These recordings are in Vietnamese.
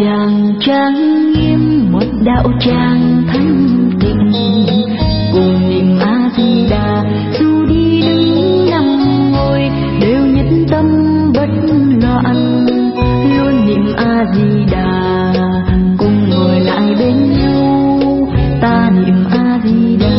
tràng trang nghiêm, một đạo tràng thanh tịnh, cùng niệm A Di Đà. Dù đi đứng nằm ngồi đều nhất tâm bất loạn, luôn niệm A Di Đà. Cùng ngồi lại bên nhau, ta niệm A Di Đà.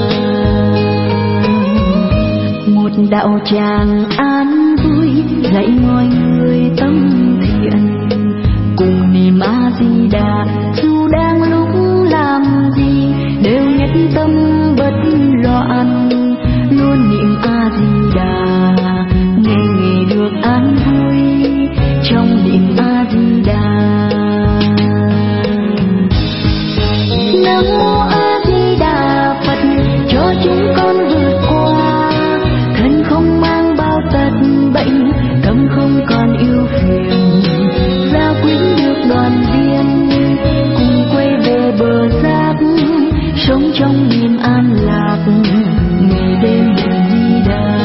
Một đạo tràng an vui dạy mọi người tâm thiện, cùng niệm A Di Đà. Dù đang lúc làm gì đều nhất tâm bất loạn, luôn niệm A Di Đà. Nghe được an vui trong niệm A Di Đà. Nam mô A Di Đà Phật, cho chúng con vượt qua thân không mang bao tật bệnh, tâm không còn yêu phiền, gia quyến được đoàn viên, cùng quay về bờ giác, sống trong niềm an lạc, ngày đêm niệm Di Đà.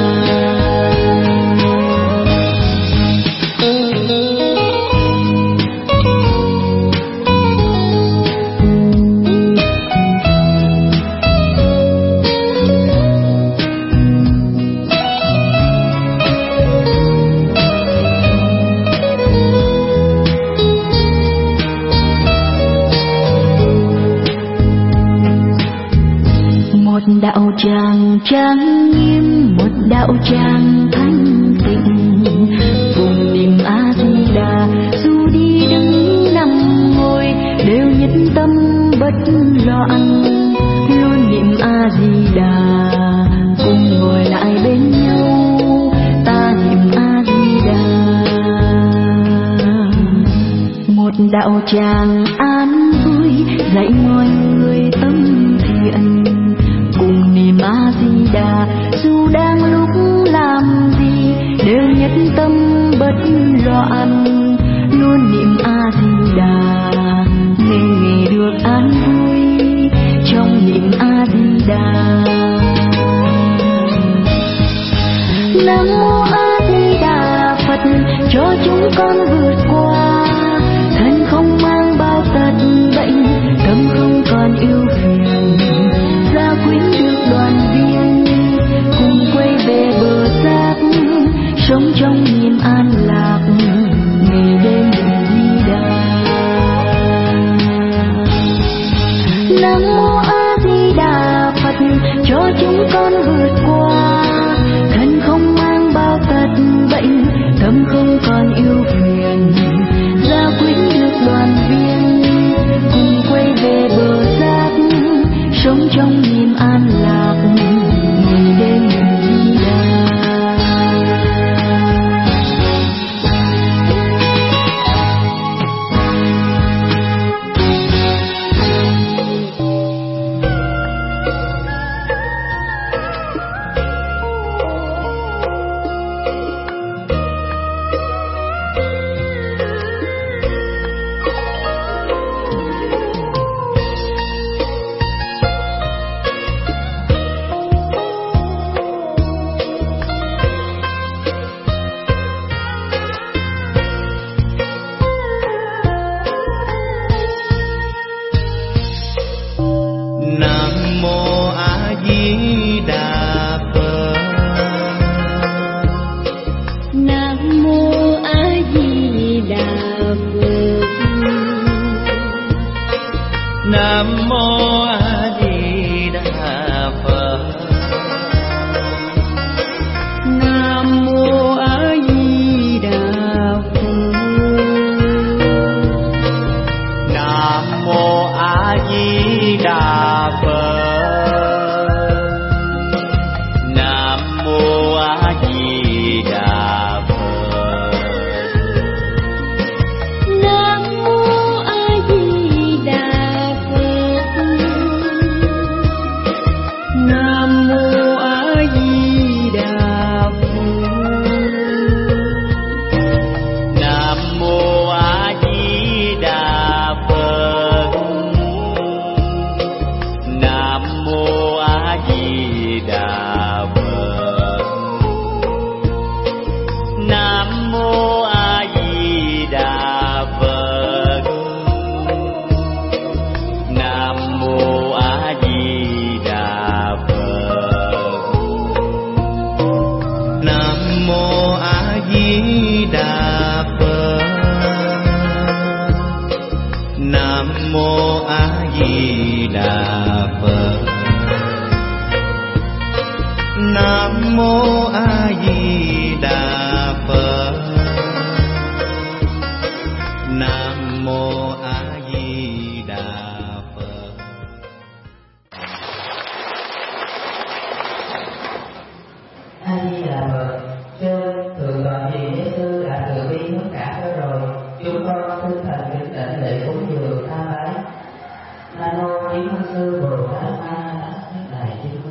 Đạo tràng trang nghiêm, một đạo tràng thanh tịnh, cùng niệm A Di Đà. Dù đi đứng nằm ngồi đều nhất tâm bất loạn, luôn niệm A Di Đà. Cùng ngồi lại bên nhau, ta niệm A Di Đà. Một đạo tràng an vui dạy mọi người tâm thiện, cùng niệm A Di Đà. Dù đang lúc làm gì đều nhất tâm bất loạn, luôn niệm A Di Đà. Nghe được an vui trong niệm A Di Đà. Nam mô A Di Đà Phật, cho chúng con vượt qua thân không mang bao tật bệnh, tâm không còn yêu phiền, gia quyến được đoàn viên, cùng quay về bờ giác, sống trong niềm an lạc, ngày đêm niệm Di Đà. Nam mô A Di Đà Phật, cho chúng con vượt qua thân không mang bao tật bệnh, tâm không còn yêu phiền, gia quyến được đoàn viên, cùng quay về bờ giác, sống trong niềm an lạc, ngày đêm niệm Di Đà. Nam mô A Di Đà Phật. Nam mô A Di Đà Phật. Nam mô A Di Đà Phật. Nam mô A Di Đà Phật. A Di Đà Phật. Sư thượng tọa trì Giáo sư đã từ bi tất cả cho rồi, chúng con xin thành kính đảnh lễ cúng dường tham bái. Nam mô Kiến Văn Sư Bồ Tát Ma Nhất Đại Chúng.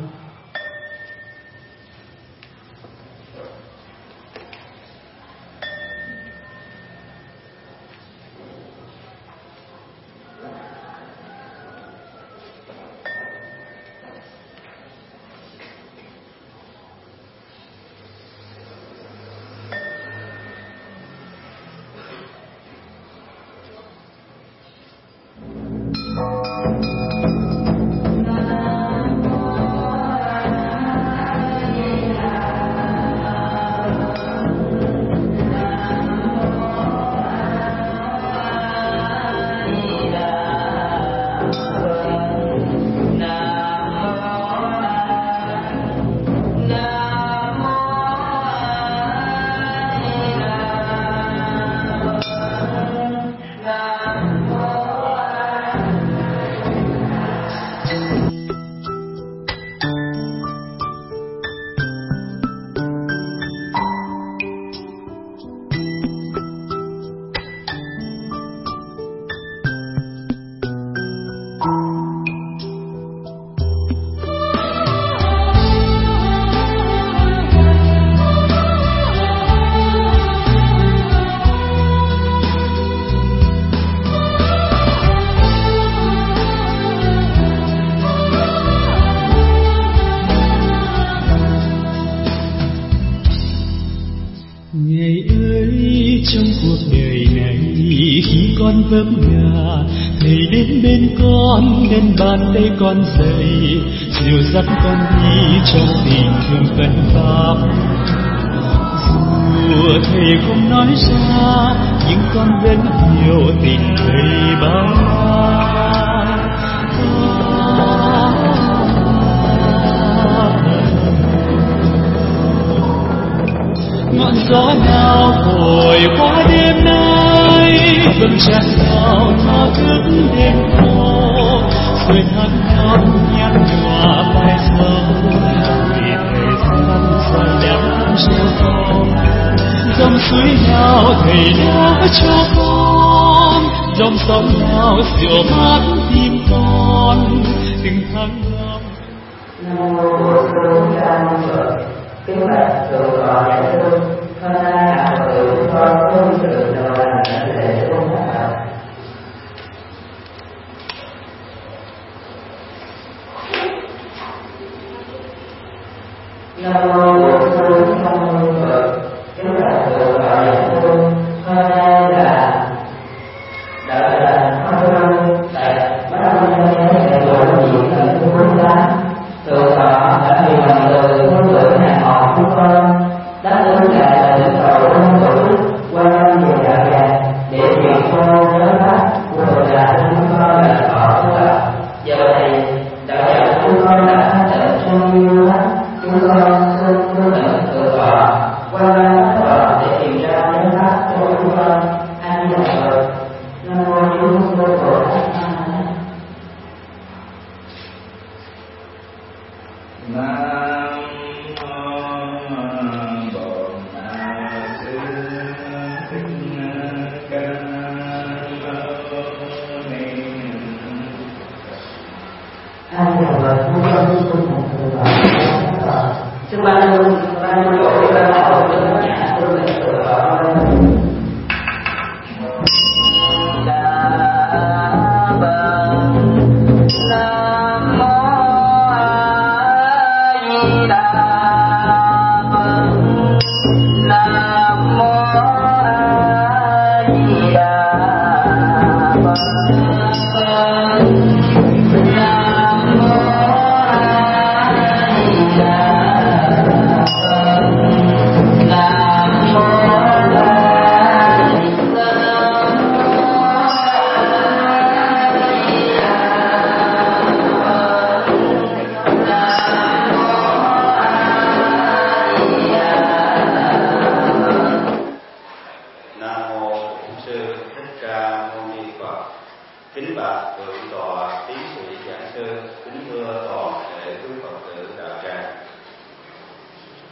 vấp ngã, thầy đến bên con nên bàn tay con dậy, dìu dắt con đi trong tình thương cần pháp. Dù thầy không nói ra, nhưng con vẫn hiểu tình thầy bao la. Ngọn gió nào thổi qua đêm nay, vầng trăng nào tha thức đêm khô, rồi hát non nhạt nhòa bài sâu, vì thời gian rồi đem chiều không. Dòng suối nào thầy đã cho con, dòng sông nào dịu mát tim con, từng tháng năm. Nam mô Bổn Sư A Di Phật. Kính bạch thượng tọa đại sư, hôm nay hạ Phật tử chúng con có sự đầu là đảnh lễ tôn thất Phật. Nam mô Bổn Sư A Di Phật. Kính bạch thượng tọa đại sư, hôm nay là đạo tràng Hoa Lâm tại Bát Âm Thế Tổ diễn lần thứ 48. Thượng tọa đã vì lòng từ ngôn ngữ hàng họ chúng con đáp ứng lại là cầu ngôn ngữ quan tâm về đạo tràng để truyền cho giáo pháp của Phật giáo chúng con là họ tu tập. Giờ này đạo tràng chúng con đã phát triển sâu yêu lắm, chúng con xin tôn nhận thượng tọa quan tâm các tọa để tìm ra giáo pháp cho chúng con. A Di Đà Phật. Nam mô Chúng Sư Bồ Tát Ma Tát.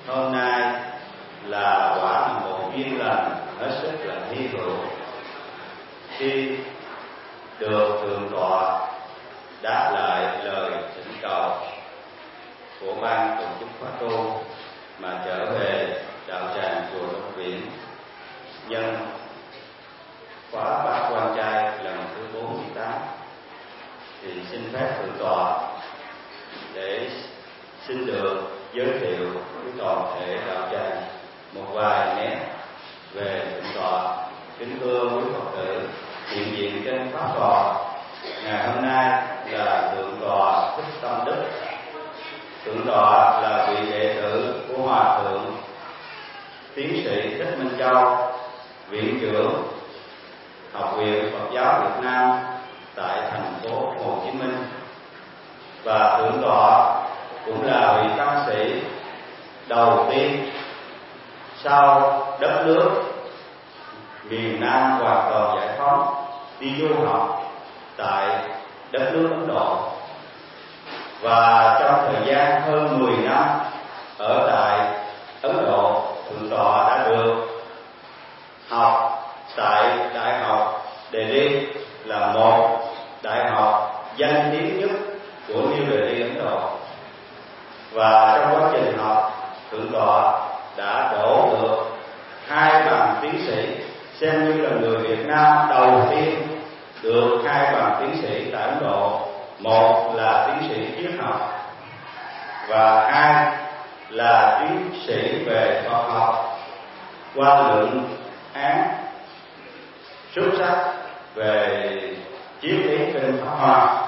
hôm nay là quả là một duyên lành hết sức là hy hữu khi được thượng tọa đáp lại lời thỉnh cầu của ban tổ chức khóa tu mà trở về đạo tràng chùa Long Viễn nhân khóa Bát Quan Trai lần thứ 48, thì xin phép thượng tọa để xin được giới thiệu với toàn thể đạo tràng một vài nét về thượng tọa. Kính thưa quý Phật tử hiện diện trên pháp tọa ngày hôm nay là thượng tọa Thích Tâm Đức. Thượng tọa là vị đệ tử của Hòa thượng tiến sĩ Thích Minh Châu, viện trưởng Học viện Phật giáo Việt Nam tại thành phố Hồ Chí Minh, và thượng tọa cũng là vị tăng sĩ đầu tiên sau đất nước miền Nam hoàn toàn giải phóng đi du học tại đất nước Ấn Độ, và trong thời gian hơn 10 năm ở tại Ấn Độ, thượng tọa đã được học tại Đại học Delhi, là một đại học danh tiếng nhất của New Delhi, Ấn Độ. Và trong quá trình học, thượng tọa đã đổ được 2 bằng tiến sĩ, xem như là người Việt Nam đầu tiên được 2 bằng tiến sĩ tại Ấn Độ. Một là tiến sĩ triết học và 2 là tiến sĩ về Phật học qua luận án xuất sắc về triết lý kinh Pháp Hoa.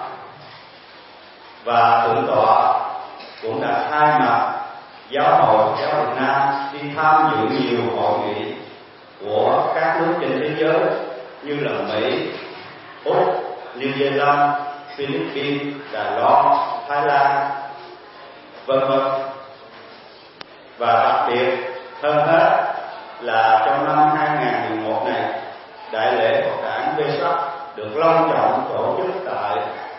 Và thượng tọa cũng đã thay mặt Giáo hội Phật giáo Việt Nam đi tham dự nhiều hội nghị của các nước trên thế giới như là Mỹ, Úc, New Zealand, Philippines, Đài Loan, Thái Lan, vân vân. Và đặc biệt hơn hết là trong năm 2011 này, đại lễ Phật đản Vesak được long trọng tổ chức tại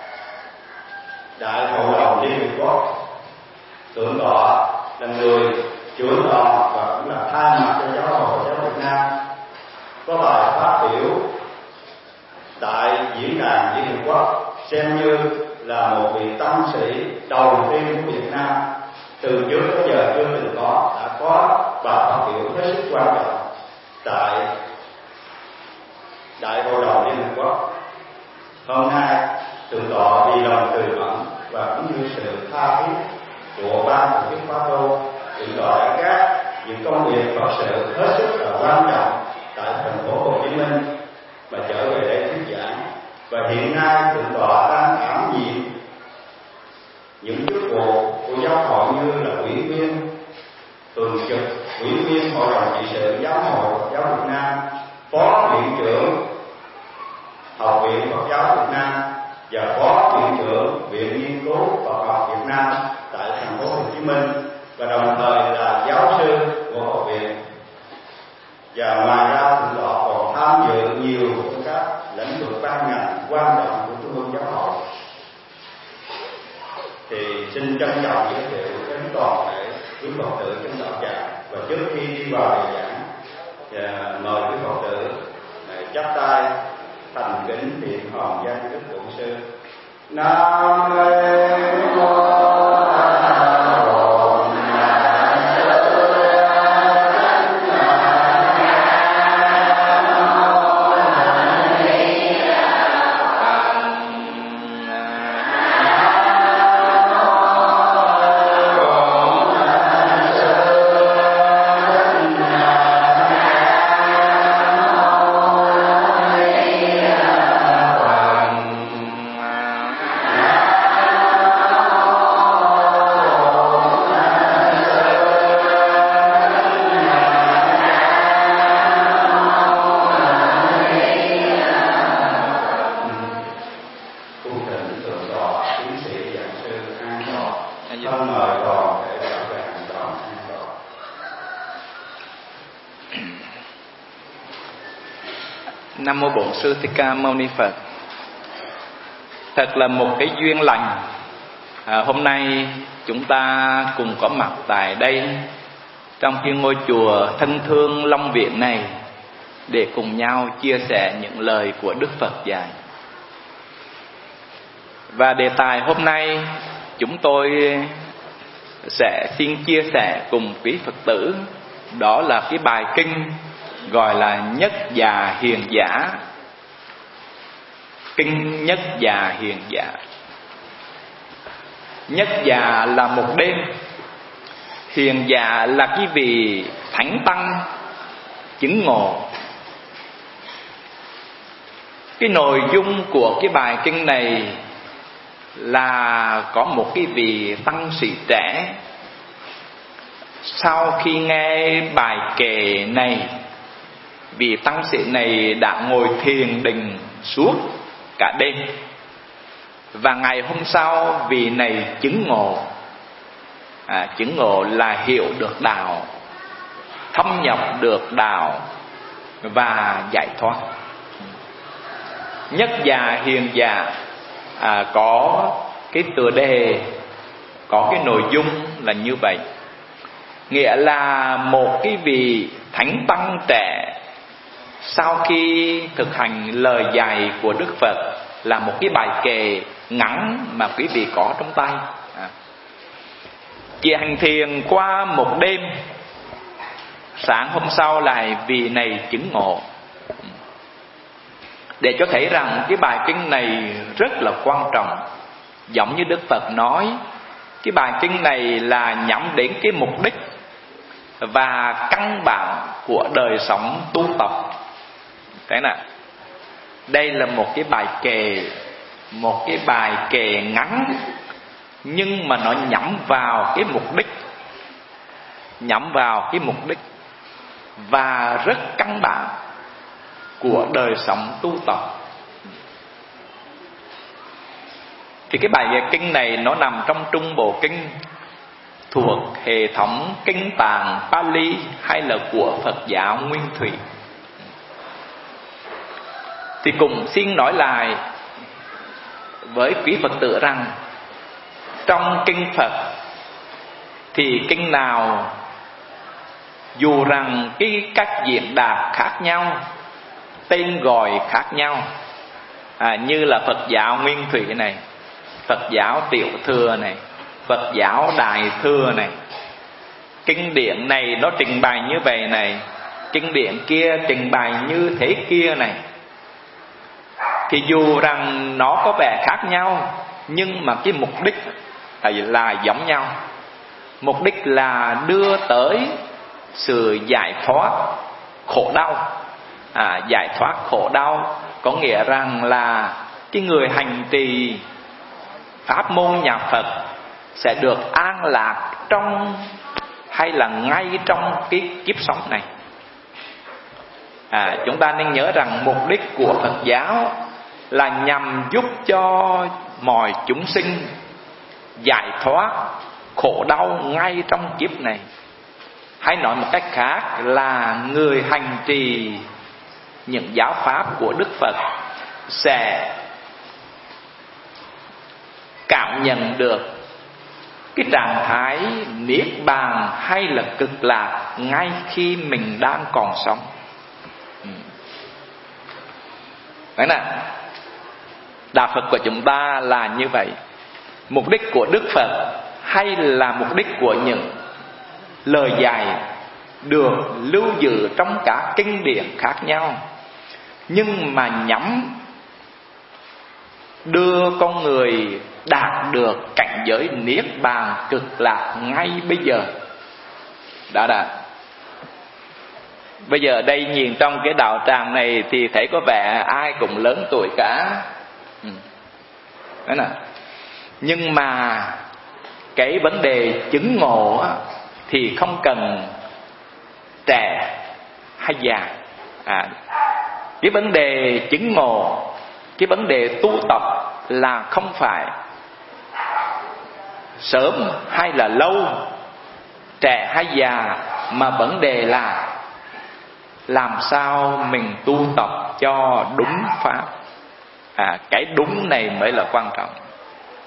Đại hội đồng Liên Hiệp Quốc. Thượng tọa là người trưởng đoàn và cũng là thay mặt cho Giáo hội Phật giáo Việt Nam có bài phát biểu tại diễn đàn Liên Hiệp Quốc, xem như là một vị tăng sĩ đầu tiên của Việt Nam từ trước tới giờ chưa từng có, đã có bài phát biểu hết sức quan trọng tại Đại hội đồng Liên Hiệp Quốc. Hôm nay thượng tọa vì lòng từ mẫn và cũng như sự tha thiết của ban tổ chức khóa tu, thượng tọa đã gác những công việc Phật sự hết sức là quan trọng tại thành phố Hồ Chí Minh mà trở về đây thuyết giảng. Và hiện nay thượng tọa đang đảm nhiệm những chức vụ của giáo hội như là ủy viên thường trực, ủy viên hội đồng trị sự Giáo hội Phật giáo Việt Nam, phó viện trưởng Học viện Phật giáo Việt Nam và phó viện trưởng Viện Nghiên cứu Phật học Việt Nam tại thành phố Hồ Chí Minh, và đồng thời là giáo sư của học viện. Và ngoài ra thượng tọa còn tham dự nhiều các lĩnh vực ban ngành quan trọng của Trung ương Giáo hội. Thì xin trân trọng giới thiệu đến toàn thể quý Phật tử trong đạo tràng, và trước khi đi vào bài giảng, mời quý Phật tử chắp tay thành kính niệm hồng danh Đức Bổn Sư. Nam mô Nam mô Bổn Sư Thích Ca Mâu Ni Phật. Thật là một cái duyên lành. Hôm nay chúng ta cùng có mặt tại đây trong cái ngôi chùa thân thương Long Viện này để cùng nhau chia sẻ những lời của Đức Phật dạy. Và đề tài hôm nay chúng tôi sẽ xin chia sẻ cùng quý Phật tử, đó là cái bài kinh gọi là Nhất Già Hiền Giả. Kinh Nhất Già Hiền Giả. Nhất Già là một đêm, hiền giả là cái vị thánh tăng chứng ngộ. Cái nội dung của cái bài kinh này là có một cái vị tăng sĩ trẻ, sau khi nghe bài kệ này, vị tăng sĩ này đã ngồi thiền định suốt cả đêm. Và ngày hôm sau vị này chứng ngộ. Chứng ngộ là hiểu được đạo, thâm nhập được đạo và giải thoát. Nhất Già Hiền Giả có cái tựa đề, có cái nội dung là như vậy. Nghĩa là một cái vị thánh tăng trẻ sau khi thực hành lời dạy của Đức Phật, là một cái bài kệ ngắn mà quý vị có trong tay. Chỉ hành thiền qua một đêm, sáng hôm sau lại vị này chứng ngộ. Để cho thấy rằng cái bài kinh này rất là quan trọng. Giống như Đức Phật nói, cái bài kinh này là nhắm đến cái mục đích và căn bản của đời sống tu tập. Thế nào? Đây là một cái bài kệ, một cái bài kệ ngắn, nhưng mà nó nhắm vào cái mục đích, nhắm vào cái mục đích và rất căn bản của đời sống tu tập. Thì cái bài kinh này nó nằm trong Trung Bộ Kinh, thuộc hệ thống kinh tạng Pali hay là của Phật giáo Nguyên Thủy. Thì cùng xin nói lại với quý Phật tử rằng, trong kinh Phật thì kinh nào dù rằng cái cách diễn đạt khác nhau, tên gọi khác nhau, như là Phật giáo Nguyên Thủy này, Phật giáo Tiểu Thừa này, Phật giáo Đại Thừa này, kinh điển này nó trình bày như vậy này, kinh điển kia trình bày như thế kia này, thì dù rằng nó có vẻ khác nhau, nhưng mà cái mục đích là giống nhau. Mục đích là đưa tới sự giải thoát khổ đau. Giải thoát khổ đau có nghĩa rằng là cái người hành trì pháp môn nhà Phật sẽ được an lạc trong hay là ngay trong cái kiếp sống này. Chúng ta nên nhớ rằng mục đích của Phật giáo là nhằm giúp cho mọi chúng sinh giải thoát khổ đau ngay trong kiếp này. Hay nói một cách khác là người hành trì những giáo pháp của Đức Phật sẽ cảm nhận được cái trạng thái niết bàn hay là cực lạc ngay khi mình đang còn sống. Đấy nè, đạo Phật của chúng ta là như vậy. Mục đích của Đức Phật hay là mục đích của những lời dạy được lưu giữ trong các kinh điển khác nhau, nhưng mà nhắm đưa con người đạt được cảnh giới niết bàn cực lạc ngay bây giờ. Đó đã. Bây giờ đây nhìn trong cái đạo tràng này thì thấy có vẻ ai cũng lớn tuổi cả. Đấy nè. Nhưng mà cái vấn đề chứng ngộ thì không cần trẻ hay già. Cái vấn đề chứng ngộ, cái vấn đề tu tập là không phải sớm hay là lâu, trẻ hay già, mà vấn đề là làm sao mình tu tập cho đúng pháp. Cái đúng này mới là quan trọng.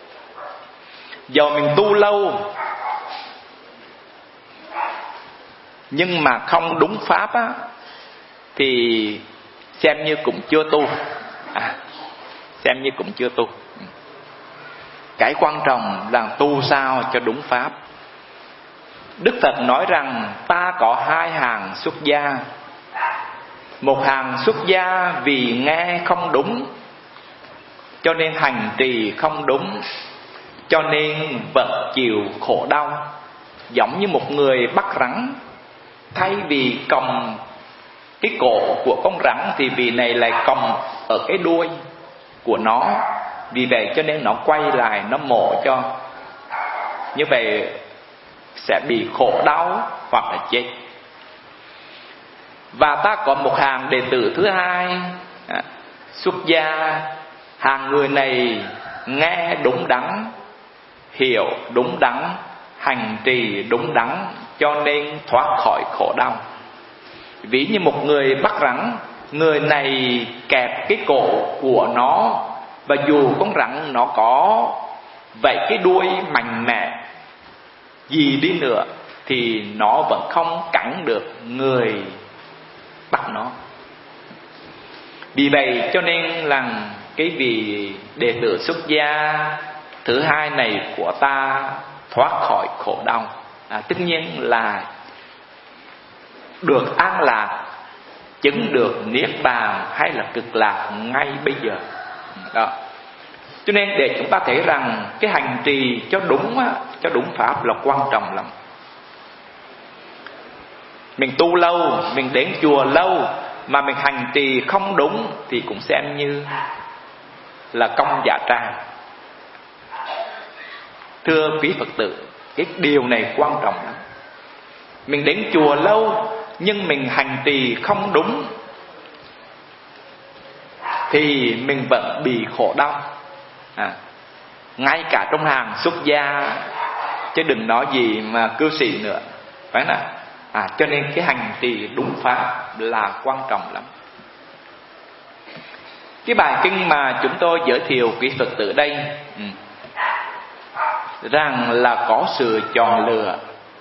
Giờ mình tu lâu nhưng mà không đúng pháp á, thì xem như cũng chưa tu. Xem như cũng chưa tu. Cái quan trọng là tu sao cho đúng pháp. Đức Phật nói rằng ta có hai hàng xuất gia. Một hàng xuất gia vì nghe không đúng, cho nên hành trì không đúng, cho nên vẫn chịu khổ đau. Giống như một người bắt rắn, thay vì còng cái cổ của con rắn thì vị này lại còng ở cái đuôi của nó. Vì vậy cho nên nó quay lại nó mổ cho. Như vậy sẽ bị khổ đau hoặc là chết. Và ta có một hàng đệ tử thứ hai xuất gia. Hàng người này nghe đúng đắn, hiểu đúng đắn, hành trì đúng đắn, cho nên thoát khỏi khổ đau. Ví như một người bắt rắn, người này kẹp cái cổ của nó, và dù con rắn nó có vậy cái đuôi mạnh mẽ gì đi nữa thì nó vẫn không cắn được người bắt nó. Vì vậy cho nên là cái vị đệ tử xuất gia thứ hai này của ta thoát khỏi khổ đau. Tất nhiên là được an lạc, chứng được niết bàn hay là cực lạc ngay bây giờ. Đó. Cho nên để chúng ta thấy rằng cái hành trì cho đúng pháp là quan trọng lắm. Mình tu lâu, mình đến chùa lâu mà mình hành trì không đúng thì cũng xem như là công giả trang. Thưa quý Phật tử, cái điều này quan trọng lắm. Mình đến chùa lâu nhưng mình hành trì không đúng thì mình vẫn bị khổ đau. Ngay cả trong hàng xuất gia, chứ đừng nói gì mà cư sĩ nữa, phải không? Cho nên cái hành trì đúng pháp là quan trọng lắm. Cái bài kinh mà chúng tôi giới thiệu quý Phật tử đây rằng là có sự chọn lựa.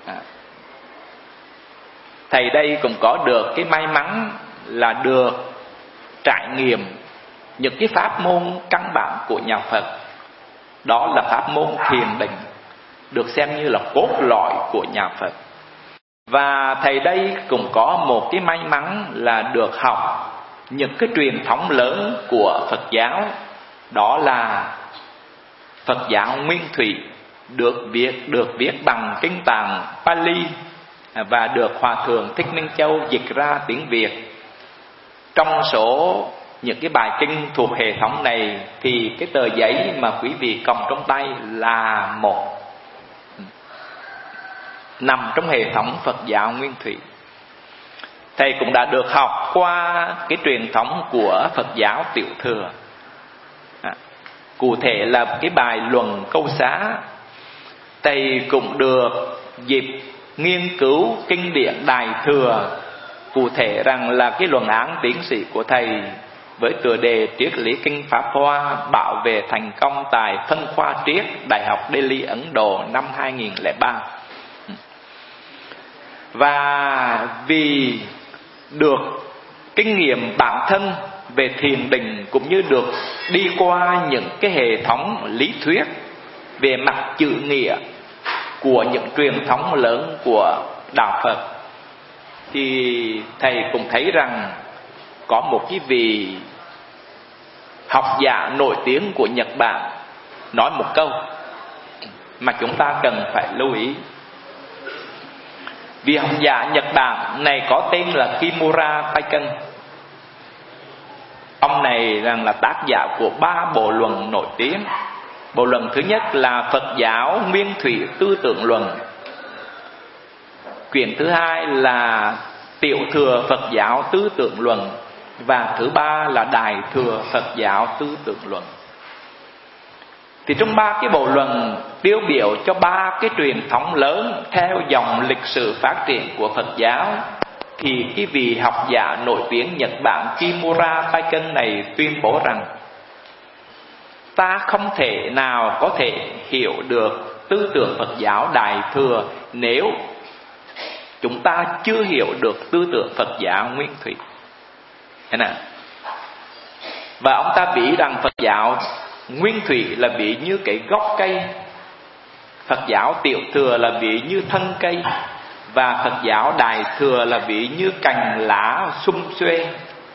Thầy đây cũng có được cái may mắn là được trải nghiệm những cái pháp môn căn bản của nhà Phật. Đó là pháp môn thiền định, được xem như là cốt lõi của nhà Phật. Và thầy đây cũng có một cái may mắn là được học những cái truyền thống lớn của Phật giáo. Đó là Phật giáo Nguyên Thủy, được viết bằng kinh tạng Pali và được Hòa Thượng Thích Minh Châu dịch ra tiếng Việt. Trong số những cái bài kinh thuộc hệ thống này thì cái tờ giấy mà quý vị cầm trong tay là một nằm trong hệ thống Phật giáo Nguyên Thủy. Thầy cũng đã được học qua cái truyền thống của Phật giáo Tiểu Thừa. Cụ thể là cái bài luận câu xá. Thầy cũng được dịp nghiên cứu kinh điển Đại Thừa. Cụ thể rằng là cái luận án tiến sĩ của thầy với tựa đề Triết lý kinh Pháp Hoa bảo vệ thành công tại phân khoa triết Đại học Delhi, Ấn Độ năm 2003. Và vì được kinh nghiệm bản thân về thiền định cũng như được đi qua những cái hệ thống lý thuyết về mặt chữ nghĩa của những truyền thống lớn của đạo Phật, thì thầy cũng thấy rằng có một cái vị học giả nổi tiếng của Nhật Bản nói một câu mà chúng ta cần phải lưu ý. Vị học giả Nhật Bản này có tên là Kimura Taiken. Ông này rằng là tác giả của 3 bộ luận nổi tiếng. Bộ luận thứ nhất là Phật giáo Nguyên Thủy Tư Tưởng Luận. Quyển thứ hai là Tiểu Thừa Phật giáo Tư Tưởng Luận. Và thứ ba là Đại Thừa Phật giáo Tư Tưởng Luận. Thì trong 3 cái bộ luận tiêu biểu cho 3 cái truyền thống lớn theo dòng lịch sử phát triển của Phật giáo, thì cái vị học giả nổi tiếng Nhật Bản Kimura Taiken này tuyên bố rằng ta không thể nào có thể hiểu được tư tưởng Phật giáo Đại Thừa nếu chúng ta chưa hiểu được tư tưởng Phật giáo nguyên thủy. Thế nào? Và ông ta bị rằng Phật giáo nguyên thủy là bị như cái gốc cây, Phật giáo tiểu thừa là bị như thân cây, và Phật giáo đại thừa là bị như cành lá sum xuê.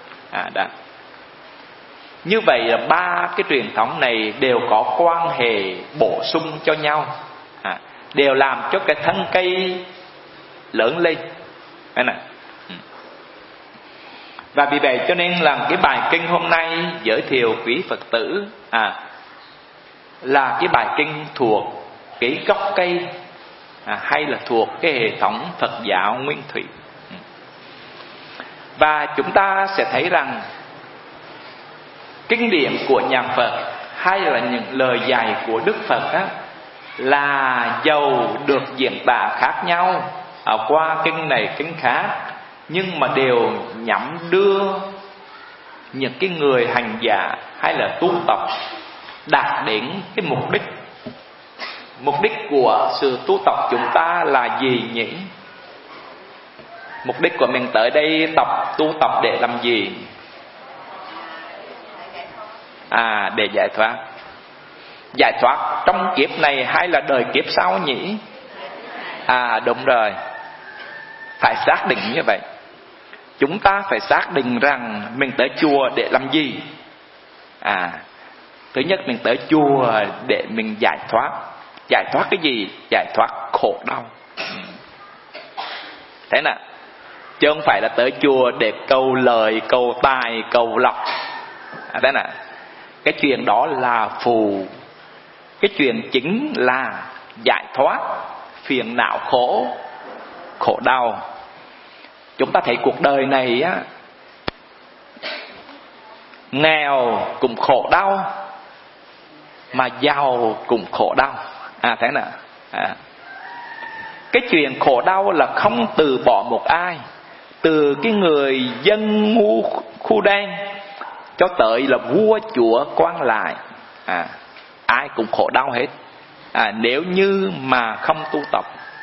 Như vậy là ba cái truyền thống này đều có quan hệ bổ sung cho nhau, đều làm cho cái thân cây lớn lên. Và vì vậy cho nên là cái bài kinh hôm nay giới thiệu quý Phật tử là cái bài kinh thuộc cái gốc cây, hay là thuộc cái hệ thống Phật giáo nguyên thủy. Và chúng ta sẽ thấy rằng kinh điển của nhà Phật hay là những lời dạy của Đức Phật là dầu được diễn tả khác nhau qua kinh này kinh khác, nhưng mà đều nhắm đưa những cái người hành giả hay là tu tập đạt đến cái mục đích. Mục đích của sự tu tập chúng ta là gì nhỉ? Mục đích của mình tới đây tu tập để làm gì? Để giải thoát. Giải thoát trong kiếp này hay là đời kiếp sau nhỉ? Đúng rồi. Phải xác định như vậy. Chúng ta phải xác định rằng mình tới chùa để làm gì? Thứ nhất, mình tới chùa để mình giải thoát. Giải thoát cái gì? Giải thoát khổ đau. Thế nào? Chứ không phải là tới chùa để cầu lời, cầu tài, cầu lộc. Thế nào? Cái chuyện đó là phù. Cái chuyện chính là giải thoát phiền não khổ đau. Chúng ta thấy cuộc đời này nghèo cũng khổ đau, mà giàu cũng khổ đau. Thế nào? Cái chuyện khổ đau là không từ bỏ một ai, từ cái người dân ngu khu đen cho tới là vua chúa quan lại, ai cũng khổ đau hết, nếu như mà không tu tập.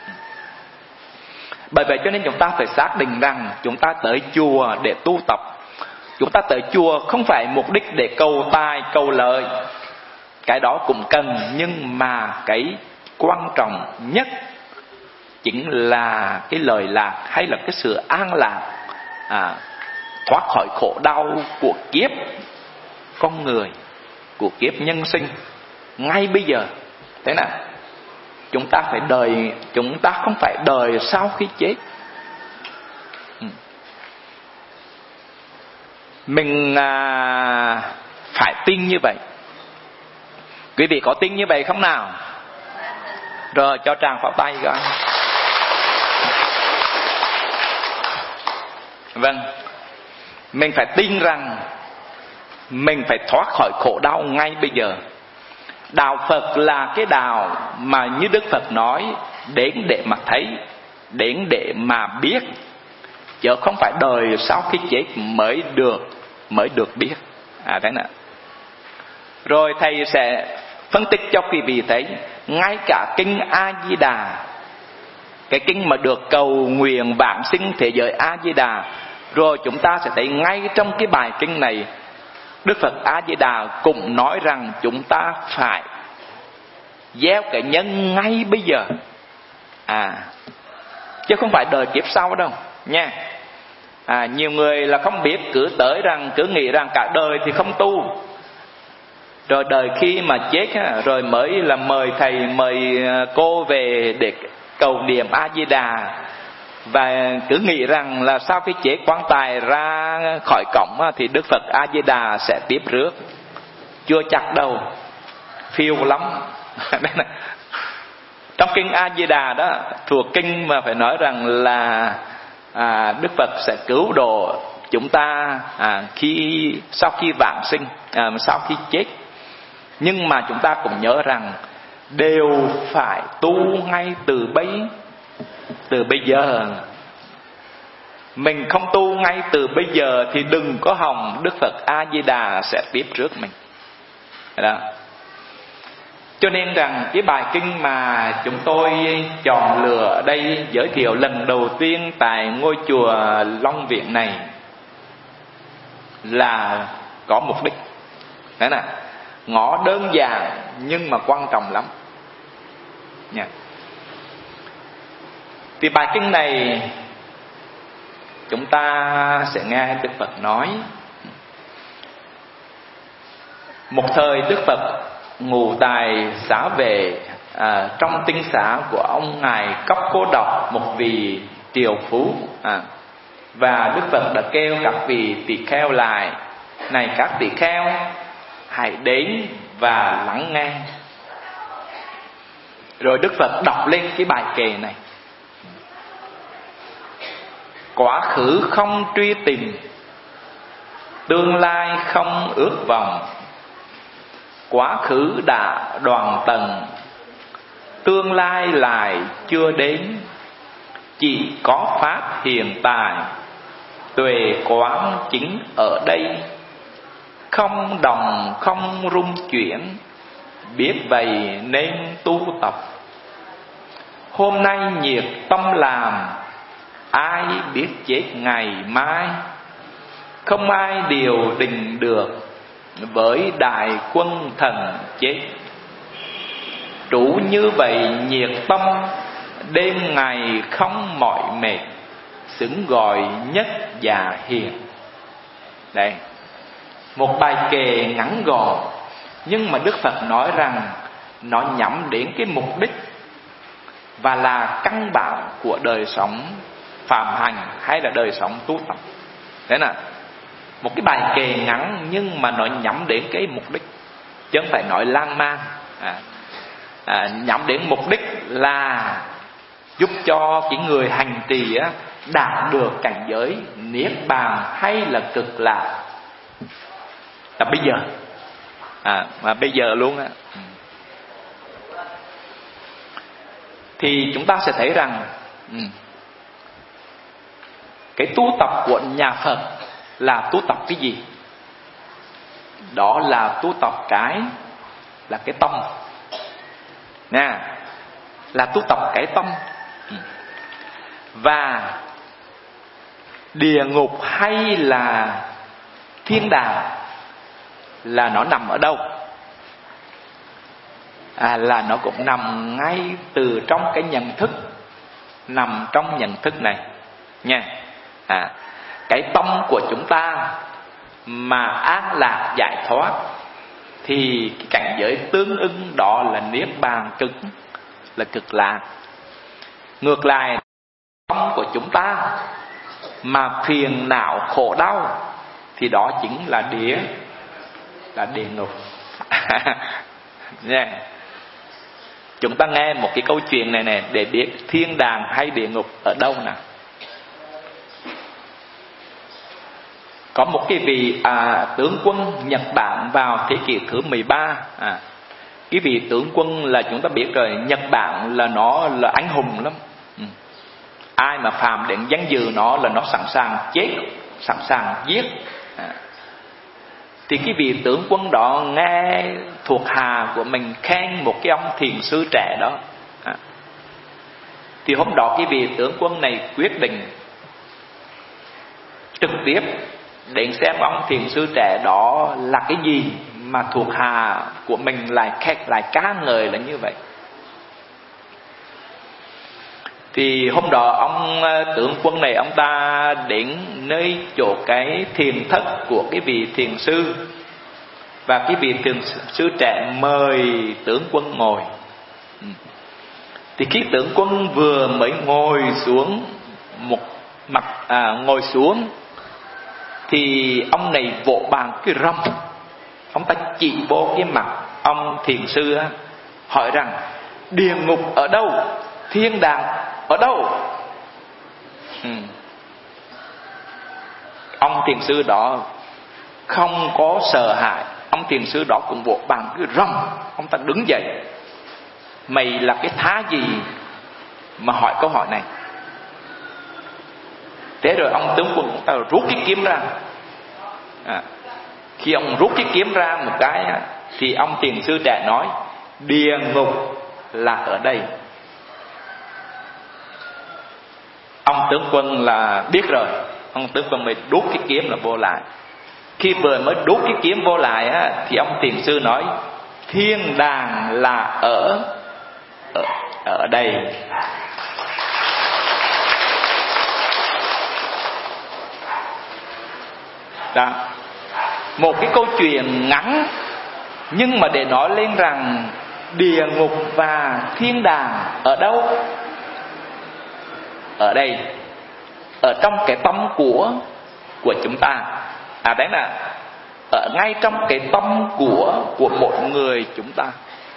Bởi vậy cho nên chúng ta phải xác định rằng chúng ta tới chùa để tu tập. Chúng ta tới chùa không phải mục đích để cầu tài, cầu lợi. Cái đó cũng cần, nhưng mà cái quan trọng nhất chính là cái lời lạc hay là cái sự an lạc, thoát khỏi khổ đau của kiếp con người, của kiếp nhân sinh ngay bây giờ. Thế nào? Chúng ta phải đời, chúng ta không phải đời sau khi chết. Mình phải tin như vậy. Quý vị có tin như vậy không nào? Rồi cho tràng pháo tay coi. Vâng. Mình phải tin rằng mình phải thoát khỏi khổ đau ngay bây giờ. Đạo Phật là cái đạo mà như Đức Phật nói, đến để mà thấy, đến để mà biết, chứ không phải đời sau khi chết mới được biết. Thế nào? Rồi thầy sẽ phân tích cho quý vị thấy, ngay cả kinh A Di Đà, cái kinh mà được cầu nguyện vãng sinh thế giới A Di Đà, rồi chúng ta sẽ thấy ngay trong cái bài kinh này, Đức Phật A Di Đà cũng nói rằng chúng ta phải gieo cái nhân ngay bây giờ, chứ không phải đời kiếp sau đâu nha. Nhiều người là không biết, cứ nghĩ rằng cả đời thì không tu, rồi đời khi mà chết rồi mới là mời thầy mời cô về để cầu niệm A Di Đà, và cứ nghĩ rằng là sau khi chết quan tài ra khỏi cổng thì Đức Phật A Di Đà sẽ tiếp rước. Chưa chắc đâu, phiêu lắm. Trong kinh A Di Đà đó, thuộc kinh mà phải nói rằng là Đức Phật sẽ cứu độ chúng ta sau khi vãng sinh, sau khi chết. Nhưng mà chúng ta cũng nhớ rằng đều phải tu ngay từ bây giờ. Mình không tu ngay từ bây giờ thì đừng có hòng Đức Phật A Di Đà sẽ tiếp rước mình. Đó. Cho nên rằng cái bài kinh mà chúng tôi chọn lựa ở đây giới thiệu lần đầu tiên tại ngôi chùa Long Viện này là có mục đích. Đấy nè, ngõ đơn giản nhưng mà quan trọng lắm nha. Thì bài kinh này chúng ta sẽ nghe Đức Phật nói. Một thời Đức Phật ngụ tại xá Vệ, trong tinh xá của ông ngài Cốc Cô Độc, một vị triều phú. Và Đức Phật đã kêu các vị tỳ kheo lại: này các tỳ kheo, hãy đến và lắng nghe. Rồi Đức Phật đọc lên cái bài kệ này: quá khứ không truy tìm, tương lai không ước vọng. Quá khứ đã đoạn tận, tương lai lại chưa đến. Chỉ có pháp hiện tại, tuệ quán chính ở đây. Không động không rung chuyển, biết vậy nên tu tập. Hôm nay nhiệt tâm làm, ai biết chết ngày mai. Không ai điều định được, với đại quân thần chết. Trú như vậy nhiệt tâm, đêm ngày không mỏi mệt. Xứng gọi nhất già hiền. Đây, một bài kệ ngắn gọn, nhưng mà Đức Phật nói rằng nó nhắm đến cái mục đích và là căn bản của đời sống phạm hành hay là đời sống tu tập. Thế nào? Một cái bài kệ ngắn nhưng mà nó nhắm đến cái mục đích, chứ không phải nói lan man. Nhắm đến mục đích là giúp cho cái người hành trì đạt được cảnh giới niết bàn hay là cực lạc. Là bây giờ, mà bây giờ luôn á. Thì chúng ta sẽ thấy rằng cái tu tập của nhà Phật là tu tập cái gì? Đó là tu tập cái tâm nè, là tu tập cái tâm. Và địa ngục hay là thiên đàng là nó nằm ở đâu? Là nó cũng nằm ngay từ trong cái nhận thức, nằm trong nhận thức này nha. Cái tâm của chúng ta mà an lạc giải thoát thì cái cảnh giới tương ưng đó là niết bàn cực lạc. Ngược lại, tâm của chúng ta mà phiền não khổ đau thì đó chính là địa ngục. Yeah. Chúng ta nghe một cái câu chuyện này nè để biết thiên đàng hay địa ngục ở đâu nè. Có một cái vị tướng quân Nhật Bản vào thế kỷ thứ 13. Cái vị tướng quân là chúng ta biết rồi, Nhật Bản là nó là anh hùng lắm. Ai mà phạm đến danh dự nó là nó sẵn sàng chết, sẵn sàng giết. Thì cái vị tướng quân đó nghe thuộc hạ của mình khen một cái ông thiền sư trẻ đó. Thì hôm đó cái vị tướng quân này quyết định trực tiếp đến xem ông thiền sư trẻ đó là cái gì mà thuộc hạ của mình lại ca ngợi là như vậy. Thì hôm đó ông tướng quân này, ông ta đến nơi chỗ cái thiền thất của cái vị thiền sư. Và cái vị thiền sư trẻ mời tướng quân ngồi. Thì khi tướng quân vừa mới ngồi xuống ngồi xuống thì ông này vỗ bàn cái râm. Ông ta chỉ vô cái mặt ông thiền sư hỏi rằng: địa ngục ở đâu? Thiên đàng ở đâu? Ông thiền sư đó không có sợ hãi. Ông thiền sư đó cũng vỗ bàn cái râm. Ông ta đứng dậy: mày là cái thá gì mà hỏi câu hỏi này? Thế rồi ông tướng quân ta rút cái kiếm ra. Khi ông rút cái kiếm ra một cái thì ông thiền sư trẻ nói: địa ngục là ở đây. Ông tướng quân là biết rồi, ông tướng quân mới đút cái kiếm là vô lại. Khi vừa mới đút cái kiếm vô lại á, thì ông thiền sư nói thiên đàng là ở đây. Đó. Một cái câu chuyện ngắn, nhưng mà để nói lên rằng địa ngục và thiên đàng ở đâu? Ở đây, ở trong cái tâm của chúng ta. Đấy là ở ngay trong cái tâm của mỗi người chúng ta.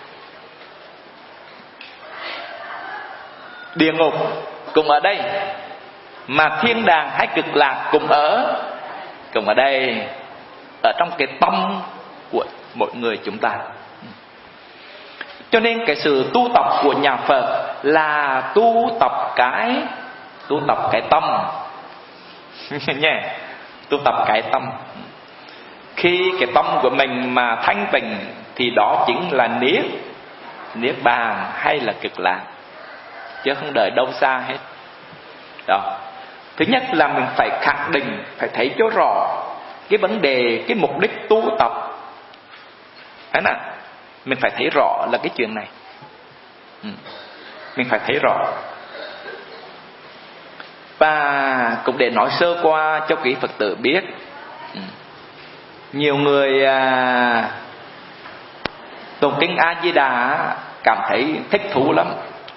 Địa ngục cũng ở đây, mà thiên đàng hay cực lạc cũng ở đây, ở trong cái tâm của mỗi người chúng ta. Cho nên cái sự tu tập của nhà Phật là tu tập cái tâm nha, tu tập cái tâm. Khi cái tâm của mình mà thanh tịnh thì đó chính là niết bàn hay là cực lạc, chứ không đợi đâu xa hết. Đó. Thứ nhất là mình phải khẳng định, phải thấy cho rõ cái vấn đề, cái mục đích tu tập. Đấy nè, mình phải thấy rõ là cái chuyện này. Mình phải thấy rõ. Và cũng để nói sơ qua cho quý Phật tử biết, nhiều người tụng kinh A Di Đà cảm thấy thích thú lắm.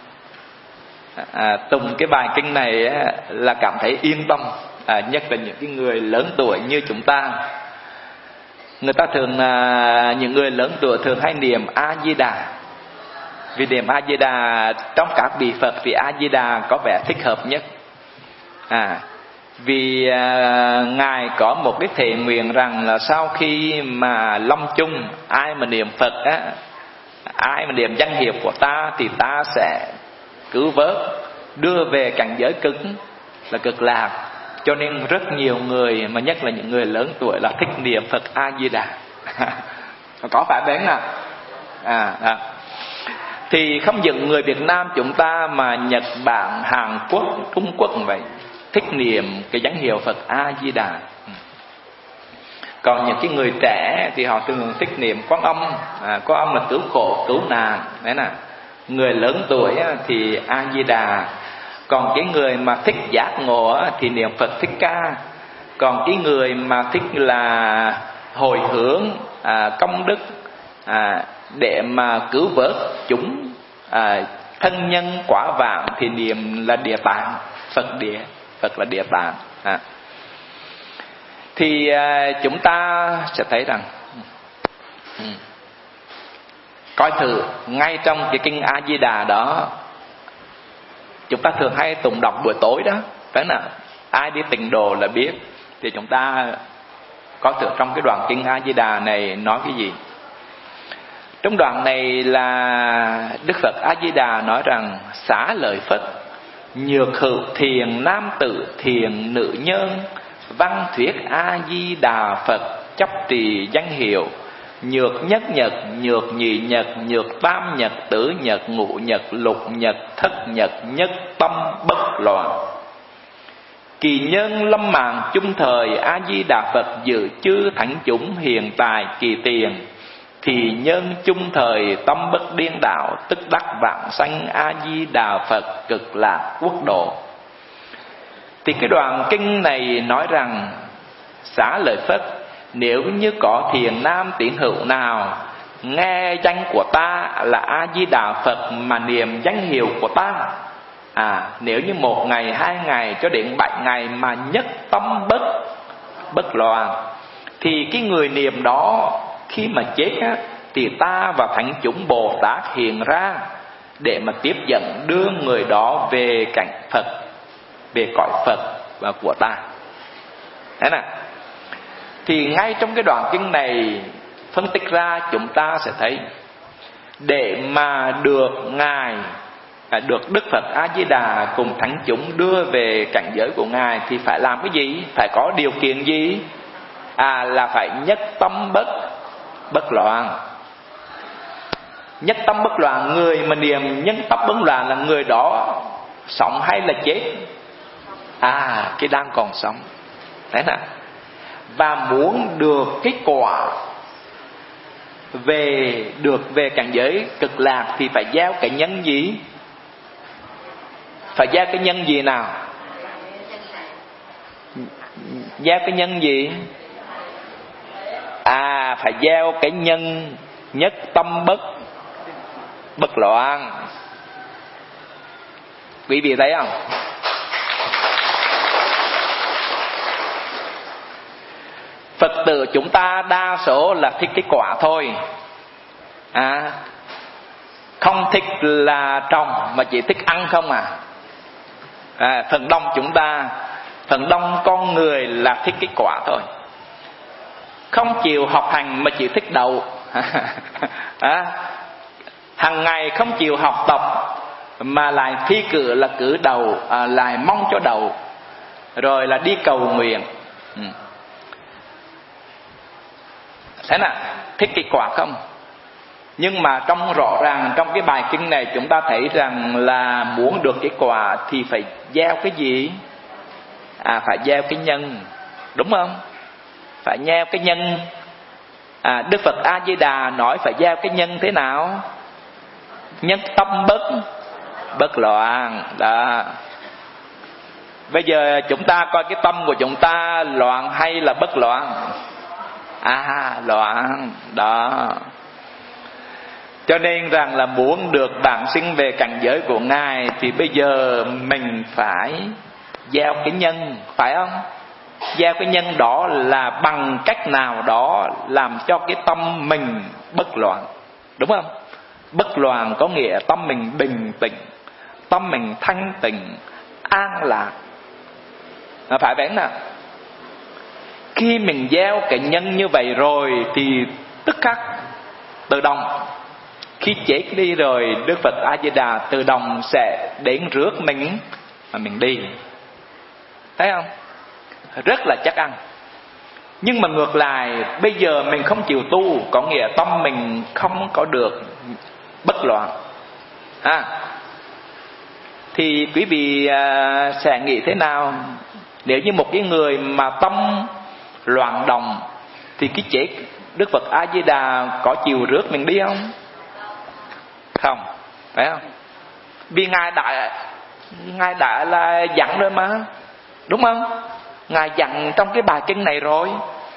Tụng cái bài kinh này là cảm thấy yên tâm, nhất là những cái người lớn tuổi như chúng ta. Người ta thường, những người lớn tuổi thường hay niệm A Di Đà, vì niệm A Di Đà trong các vị Phật thì A Di Đà có vẻ thích hợp nhất. Vì Ngài có một cái thệ nguyện rằng là sau khi mà lâm chung, ai mà niệm Phật á, ai mà niệm danh hiệu của ta thì ta sẽ cứu vớt, đưa về cảnh giới cứng là cực lạc. Cho nên rất nhiều người, mà nhất là những người lớn tuổi là thích niệm Phật A Di Đà. Có phải đấy nè. Thì không những người Việt Nam chúng ta mà Nhật Bản, Hàn Quốc, Trung Quốc cũng vậy, thích niệm cái danh hiệu Phật A Di Đà. Còn những cái người trẻ thì họ thường thích niệm Quan Âm. Quan Âm là cứu khổ, cứu nạn. Đấy nè. Người lớn tuổi thì A Di Đà. Còn cái người mà thích giác ngộ thì niệm Phật Thích Ca. Còn cái người mà thích là hồi hướng công đức để mà cứu vớt chúng thân nhân quả vạn thì niệm là Địa Tạng. Phật là Địa Tạng. Thì chúng ta sẽ thấy rằng coi thử ngay trong cái kinh A Di Đà đó, chúng ta thường hay tụng đọc buổi tối đó, phải không? Ai đi tịnh độ là biết. Thì chúng ta coi thử trong cái đoạn kinh A Di Đà này nói cái gì. Trong đoạn này là Đức Phật A Di Đà nói rằng: xá lợi Phất, nhược hữu thiền nam tử thiền nữ nhân, văn thuyết A Di Đà Phật, chấp trì danh hiệu, nhược nhất nhật, nhược nhị nhật, nhược tam nhật, tứ nhật, ngũ nhật, lục nhật, thất nhật, nhất tâm bất loạn. Kỳ nhân lâm mạng chung thời, A Di Đà Phật dự chư thánh chúng hiện tại kỳ tiền. Thì nhân chung thời tâm bất điên đạo, tức đắc vãng sanh A Di Đà Phật cực lạc quốc độ. Thì cái đoạn kinh này nói rằng xá lợi Phất, nếu như có thiền nam tín hữu nào nghe danh của ta là A Di Đà Phật mà niệm danh hiệu của ta, nếu như 1 ngày, 2 ngày cho đến 7 ngày mà nhất tâm bất loạn, thì cái người niệm đó khi mà chết á, thì ta và thánh chúng Bồ Tát hiện ra để mà tiếp dẫn đưa người đó về cảnh Phật, về cõi Phật và của ta. Thế nè. Thì ngay trong cái đoạn kinh này phân tích ra, chúng ta sẽ thấy để mà được Ngài, được Đức Phật A Di Đà cùng thánh chúng đưa về cảnh giới của Ngài thì phải làm cái gì? Phải có điều kiện gì? Là phải nhất tâm bất loạn. Nhất tâm bất loạn. Người mà niệm nhất tâm bất loạn là người đó sống hay là chết? Cái đang còn sống. Đấy nè. Và muốn được cái quả về cảnh giới cực lạc thì phải gieo cái nhân gì? Phải gieo cái nhân gì nào? Gieo cái nhân gì? Phải gieo cái nhân nhất tâm bất loạn. Quý vị thấy không? Phật tử chúng ta đa số là thích cái quả thôi, không thích là trồng mà chỉ thích ăn không phần đông chúng ta, phần đông con người là thích cái quả thôi, không chịu học hành mà chỉ thích đậu. Hằng ngày không chịu học tập mà lại thi cử là cử đầu, lại mong cho đầu, rồi là đi cầu nguyện. Thế nào? Thích cái quả không? Nhưng mà rõ ràng trong cái bài kinh này chúng ta thấy rằng là muốn được cái quả thì phải gieo cái gì? Phải gieo cái nhân, đúng không? Phải gieo cái nhân. Đức Phật A Di Đà nói phải gieo cái nhân thế nào? Nhất tâm bất loạn đó. Bây giờ chúng ta coi cái tâm của chúng ta loạn hay là bất loạn? Loạn đó. Cho nên rằng là muốn được đản sinh về cảnh giới của Ngài thì bây giờ mình phải gieo cái nhân, phải không? Gieo cái nhân đó là bằng cách nào đó làm cho cái tâm mình bất loạn, đúng không? Bất loạn có nghĩa tâm mình bình tĩnh, tâm mình thanh tịnh, an lạc. Phải vậy nào? Khi mình gieo cái nhân như vậy rồi thì tức khắc tự động, khi chết đi rồi Đức Phật A Di Đà tự động sẽ đến rước mình mà mình đi. Thấy không? Rất là chắc ăn. Nhưng mà ngược lại, bây giờ mình không chịu tu, có nghĩa tâm mình không có được bất loạn. Thì quý vị sẽ nghĩ thế nào? Nếu như một cái người mà tâm loạn động thì cái chết Đức Phật A Di Đà có chịu rước mình đi không? Không, phải không? Vì Ngài đã là dặn rồi mà, đúng không? Ngài dặn trong cái bài kinh này rồi,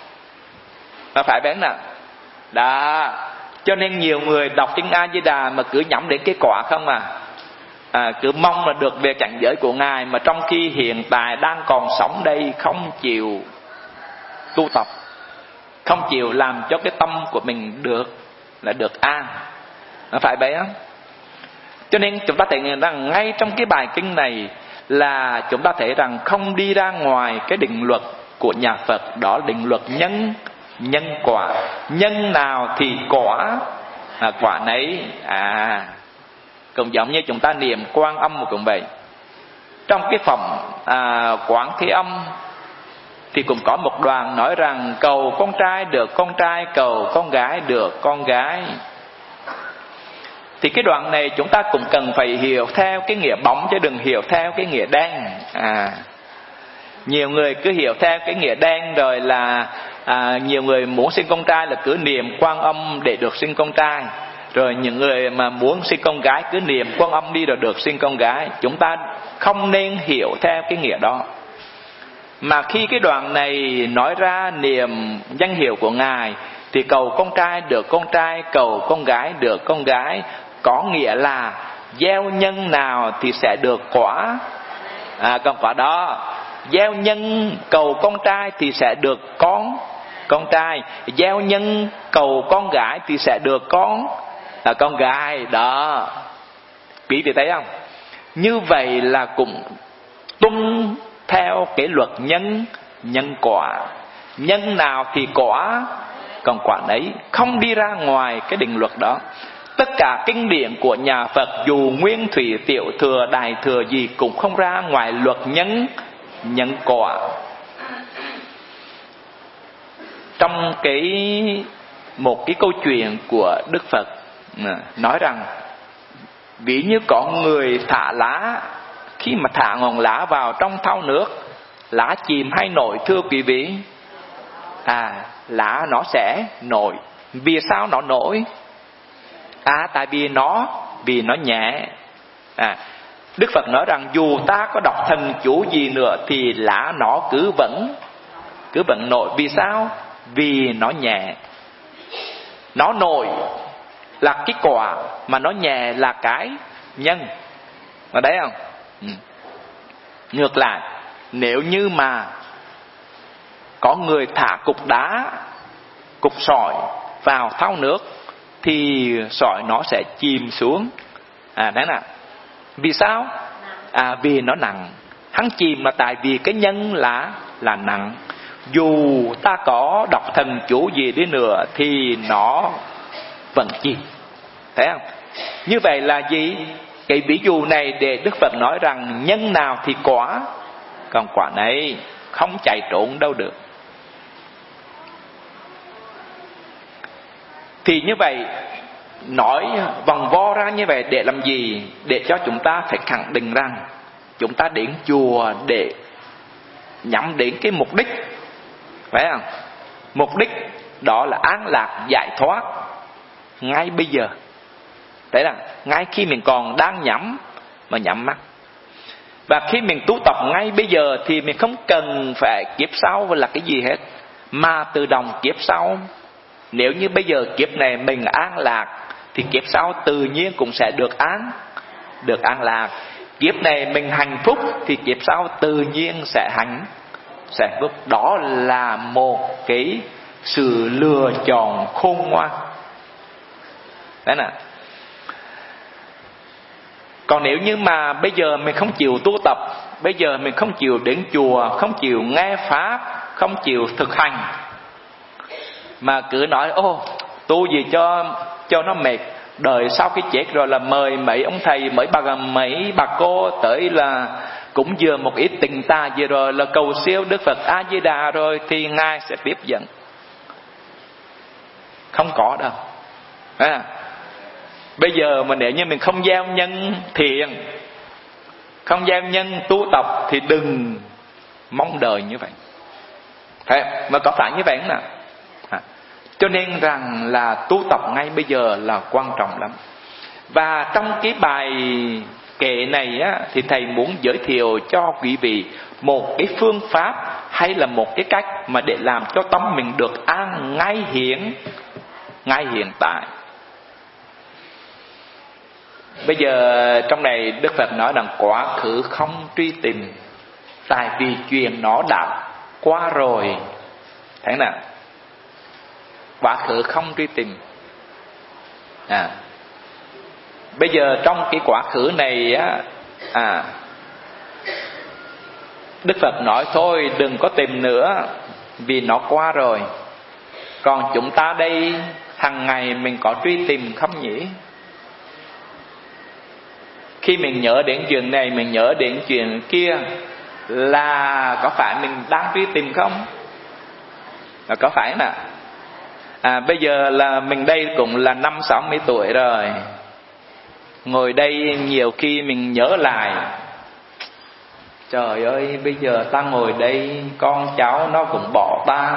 mà phải biết nè. Đó, cho nên nhiều người đọc kinh A Di Đà mà cứ nhắm đến cái quả không cứ mong là được về cảnh giới của Ngài, mà trong khi hiện tại đang còn sống đây không chịu tu tập, không chịu làm cho cái tâm của mình được an. Phải vậy không? Cho nên chúng ta thấy rằng ngay trong cái bài kinh này là chúng ta thấy rằng không đi ra ngoài cái định luật của nhà Phật, đó là định luật nhân quả. Nhân nào thì quả nấy. Cũng giống như chúng ta niệm Quan Âm cũng vậy. Trong cái phẩm Quán Thế Âm thì cũng có một đoạn nói rằng cầu con trai được con trai, cầu con gái được con gái. Thì cái đoạn này chúng ta cũng cần phải hiểu theo cái nghĩa bóng chứ đừng hiểu theo cái nghĩa đen. Nhiều người cứ hiểu theo cái nghĩa đen rồi là nhiều người muốn sinh con trai là cứ niệm Quan Âm để được sinh con trai, rồi những người mà muốn sinh con gái cứ niệm Quan Âm đi rồi được sinh con gái. Chúng ta không nên hiểu theo cái nghĩa đó. Mà khi cái đoạn này nói ra niệm danh hiệu của Ngài thì cầu con trai được con trai, cầu con gái được con gái, có nghĩa là gieo nhân nào thì sẽ được quả. Còn quả đó, gieo nhân cầu con trai thì sẽ được con trai, gieo nhân cầu con gái thì sẽ được con gái đó. Quý vị thấy không? Như vậy là cũng tuân theo cái luật nhân quả. Nhân nào thì quả, còn quả nấy, không đi ra ngoài cái định luật đó. Tất cả kinh điển của nhà Phật, dù nguyên thủy, tiểu thừa, đại thừa gì cũng không ra ngoài luật nhân quả. Trong một cái câu chuyện của Đức Phật nói rằng ví như có người thả lá, khi mà thả ngọn lá vào trong thau nước, lá chìm hay nổi thưa quý vị? Lá nó sẽ nổi. Vì sao nó nổi? Tại vì nó nhẹ. Đức Phật nói rằng dù ta có đọc thần chú gì nữa thì lá nó cứ vẫn nổi. Vì sao? Vì nó nhẹ. Nó nổi là cái quả, mà nó nhẹ là cái nhân. Ở đấy không? Ngược lại, nếu như mà có người thả cục đá, cục sỏi vào thau nước thì sỏi nó sẽ chìm xuống. Đấy nè. Vì sao? Vì nó nặng. Hắn chìm là tại vì cái nhân là nặng. Dù ta có đọc thần chú gì đi nữa thì nó vẫn chìm. Thấy không? Như vậy là gì? Cái ví dụ này để Đức Phật nói rằng nhân nào thì quả, còn quả này không chạy trốn đâu được. Thì như vậy, nói vòng vo ra như vậy để làm gì? Để cho chúng ta phải khẳng định rằng chúng ta đến chùa để nhắm đến cái mục đích, phải không? Mục đích đó là an lạc giải thoát ngay bây giờ. Đấy là ngay khi mình còn đang nhắm mắt. Và khi mình tu tập ngay bây giờ thì mình không cần phải kiếp sau là cái gì hết, mà tự động kiếp sau, nếu như bây giờ kiếp này mình an lạc thì kiếp sau tự nhiên cũng sẽ được an lạc. Kiếp này mình hạnh phúc thì kiếp sau tự nhiên sẽ hạnh phúc. Đó là một cái sự lựa chọn khôn ngoan. Đấy nè. Còn nếu như mà bây giờ mình không chịu tu tập, bây giờ mình không chịu đến chùa, không chịu nghe pháp, không chịu thực hành, mà cứ nói tu gì cho nó mệt, đợi sau khi chết rồi là mời mấy ông thầy, mấy bà cô tới là cũng vừa một ít tình ta gì rồi là cầu siêu Đức Phật A Di Đà rồi thì Ngài sẽ tiếp dẫn. Không có đâu. Bây giờ mà nếu như mình không gieo nhân thiện, không gieo nhân tu tập thì đừng mong đợi như vậy. Thế mà có phải như vậy không nào? Cho nên rằng là tu tập ngay bây giờ là quan trọng lắm. Và trong cái bài kệ này thì thầy muốn giới thiệu cho quý vị một cái phương pháp hay là một cái cách mà để làm cho tâm mình được an ngay hiện tại. Bây giờ trong này Đức Phật nói rằng quá khứ không truy tìm, tại vì chuyện nó đã qua rồi. Thấy nào? Quá khứ không truy tìm. Bây giờ trong cái quá khứ này Đức Phật nói thôi đừng có tìm nữa, vì nó qua rồi. Còn chúng ta đây hàng ngày mình có truy tìm không nhỉ? Khi mình nhớ đến chuyện này, mình nhớ đến chuyện kia, là có phải mình đang truy tìm không? Là có phải nè. Bây giờ là mình đây cũng là 50-60 tuổi rồi. Ngồi đây nhiều khi mình nhớ lại, trời ơi, bây giờ ta ngồi đây, con cháu nó cũng bỏ ta,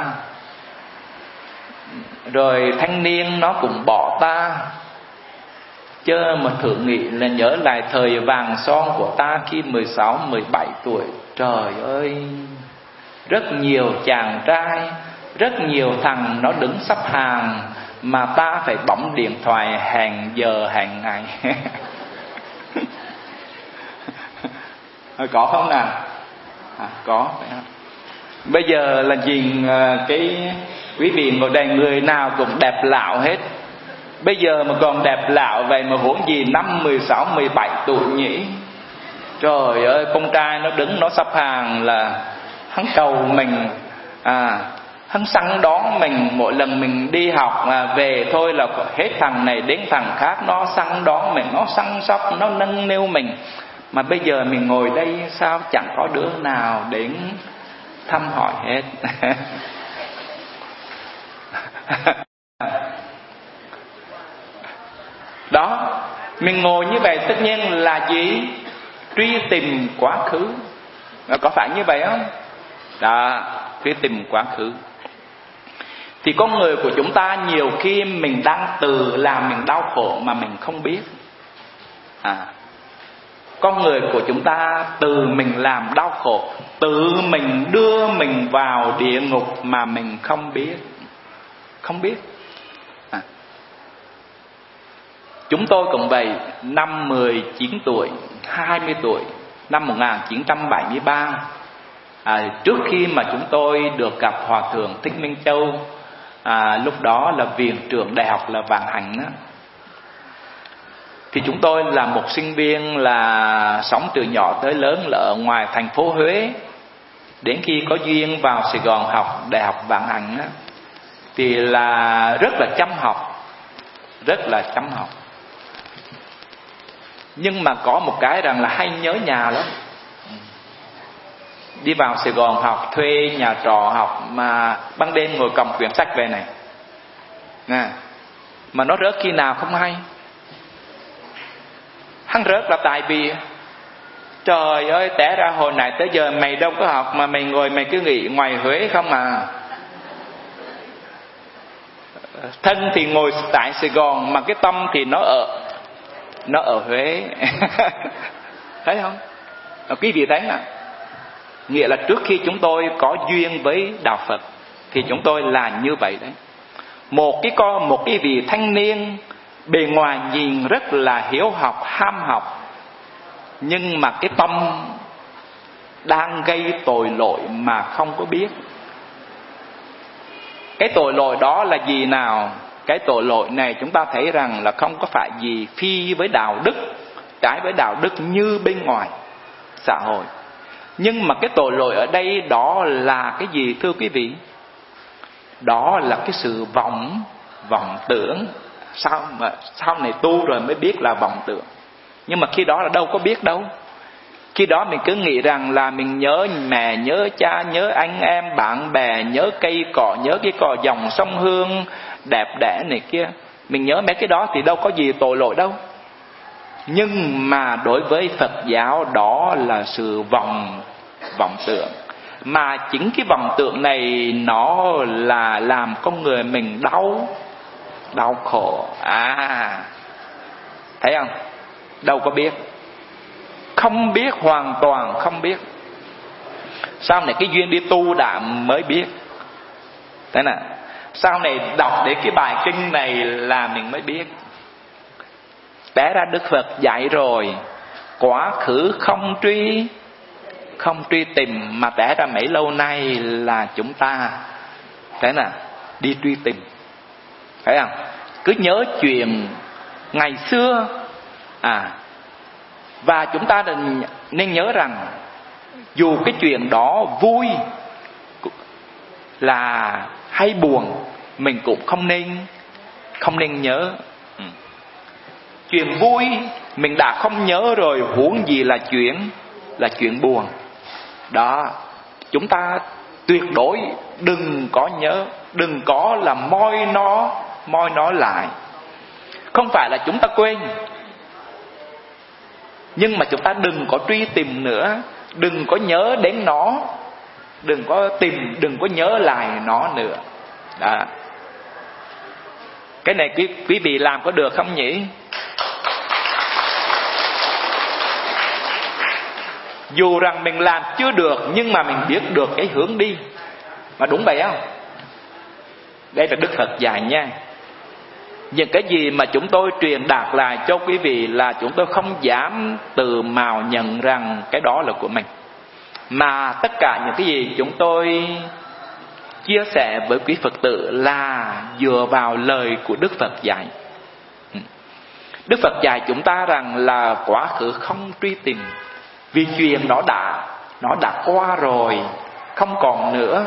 rồi thanh niên nó cũng bỏ ta. Chớ mà thử nghĩ là nhớ lại thời vàng son của ta khi 16-17 tuổi. Trời ơi, rất nhiều chàng trai, rất nhiều thằng nó đứng sắp hàng, mà ta phải bấm điện thoại hẹn giờ hẹn ngày. Có không nào? Có phải không? Bây giờ là nhìn cái quý vị ngồi đây người nào cũng đẹp lạo hết. Bây giờ mà còn đẹp lạo vậy mà huống gì năm 16-17 tuổi nhỉ? Trời ơi, con trai nó đứng nó sắp hàng là hắn cầu mình, hắn săn đón mình. Mỗi lần mình đi học về thôi là hết thằng này đến thằng khác nó săn đón mình, nó săn sóc, nó nâng niu mình. Mà bây giờ mình ngồi đây sao chẳng có đứa nào đến thăm hỏi hết. Mình ngồi như vậy tất nhiên là gì? Truy tìm quá khứ. Có phải như vậy không? Đó, truy tìm quá khứ. Thì con người của chúng ta nhiều khi mình đang tự làm mình đau khổ mà mình không biết. Con người của chúng ta tự mình làm đau khổ, tự mình đưa mình vào địa ngục mà mình không biết. Không biết. Chúng tôi cũng vậy, năm 19 tuổi, 20 tuổi, năm 1973, trước khi mà chúng tôi được gặp Hòa Thượng Thích Minh Châu, lúc đó là viện trưởng đại học là Vạn Hạnh đó. Thì chúng tôi là một sinh viên là sống từ nhỏ tới lớn là ở ngoài thành phố Huế. Đến khi có duyên vào Sài Gòn học đại học Vạn Hạnh đó, thì là rất là chăm học, rất là chăm học. Nhưng mà có một cái rằng là hay nhớ nhà lắm. Đi vào Sài Gòn học, thuê nhà trọ học, mà ban đêm ngồi cầm quyển sách về này nè, mà nó rớt khi nào không hay. Hắn rớt là tại vì trời ơi, té ra hồi này tới giờ mày đâu có học mà mày ngồi mày cứ nghĩ ngoài Huế không à. Thân thì ngồi tại Sài Gòn mà cái tâm thì nó ở Huế. Thấy không? Quý vị thấy nè, nghĩa là trước khi chúng tôi có duyên với đạo Phật thì chúng tôi là như vậy đấy. Một cái vị thanh niên bề ngoài nhìn rất là hiếu học, ham học, nhưng mà cái tâm đang gây tội lỗi mà không có biết. Cái tội lỗi đó là gì nào? Cái tội lỗi này chúng ta thấy rằng là không có phải gì phi với đạo đức, trái với đạo đức như bên ngoài xã hội. Nhưng mà cái tội lỗi ở đây đó là cái gì thưa quý vị? Đó là cái sự vọng tưởng. Sau này tu rồi mới biết là vọng tưởng. Nhưng mà khi đó là đâu có biết đâu. Khi đó mình cứ nghĩ rằng là mình nhớ mẹ, nhớ cha, nhớ anh em, bạn bè, nhớ cây cỏ, nhớ cái cỏ dòng sông Hương đẹp đẽ này kia. Mình nhớ mấy cái đó thì đâu có gì tội lỗi đâu. Nhưng mà đối với Phật giáo đó là sự vọng tưởng. Mà chính cái vọng tưởng này nó là làm con người mình đau khổ. Thấy không? Đâu có biết. Không biết, hoàn toàn không biết. Sau này cái duyên đi tu đạm mới biết. Thế nào? Sau này đọc đến cái bài kinh này là mình mới biết. Té ra Đức Phật dạy rồi, quá khứ không truy tìm, mà té ra mấy lâu nay là chúng ta thế nào đi truy tìm. Phải không? Cứ nhớ chuyện ngày xưa. Và chúng ta nên nhớ rằng dù cái chuyện đó vui là hay buồn, mình cũng không nên nhớ. Chuyện vui mình đã không nhớ rồi, huống gì là chuyện buồn. Đó, chúng ta tuyệt đối đừng có nhớ, đừng có là moi nó lại. Không phải là chúng ta quên, nhưng mà chúng ta đừng có truy tìm nữa, đừng có nhớ đến nó, đừng có nhớ lại nó nữa. Đó. Cái này quý vị làm có được không nhỉ? Dù rằng mình làm chưa được, nhưng mà mình biết được cái hướng đi. Mà đúng vậy không? Đây là Đức Phật dạy nha. Những cái gì mà chúng tôi truyền đạt lại cho quý vị là chúng tôi không dám tự mào nhận rằng cái đó là của mình. Mà tất cả những cái gì chúng tôi chia sẻ với quý Phật tử là dựa vào lời của Đức Phật dạy. Đức Phật dạy chúng ta rằng là quá khứ không truy tìm, vì chuyện nó đã qua rồi, không còn nữa.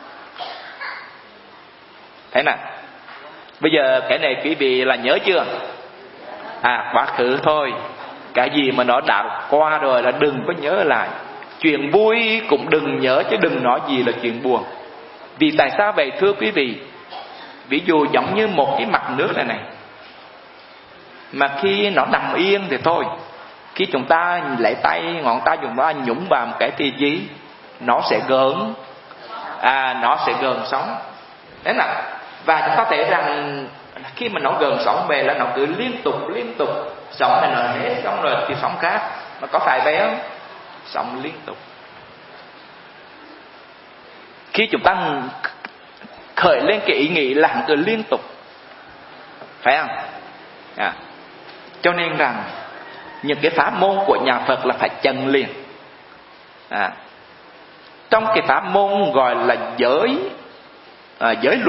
Thế nào? Bây giờ cái này quý vị là nhớ chưa? Quá khứ thôi. Cái gì mà nó đã qua rồi là đừng có nhớ lại. Chuyện vui cũng đừng nhớ, chứ đừng nói gì là chuyện buồn. Vì tại sao vậy thưa quý vị? Ví dụ giống như một cái mặt nước này này, Mà khi nó nằm yên thì thôi. Khi chúng ta lấy tay, ngón tay chúng ta nhúng vào một cái thì gì? Nó sẽ gợn, nó sẽ gợn sóng. Thế nào? Và chúng ta thấy rằng khi mà nó gợn sóng về là nó cứ liên tục. Sóng này nó hết xong rồi thì sóng khác. Nó có phải vậy không? Sóng liên tục. Khi chúng ta khởi lên cái ý nghĩ là cứ liên tục, phải không? Cho nên rằng những cái pháp môn của nhà Phật là phải chân liền. Trong cái pháp môn gọi là giới luật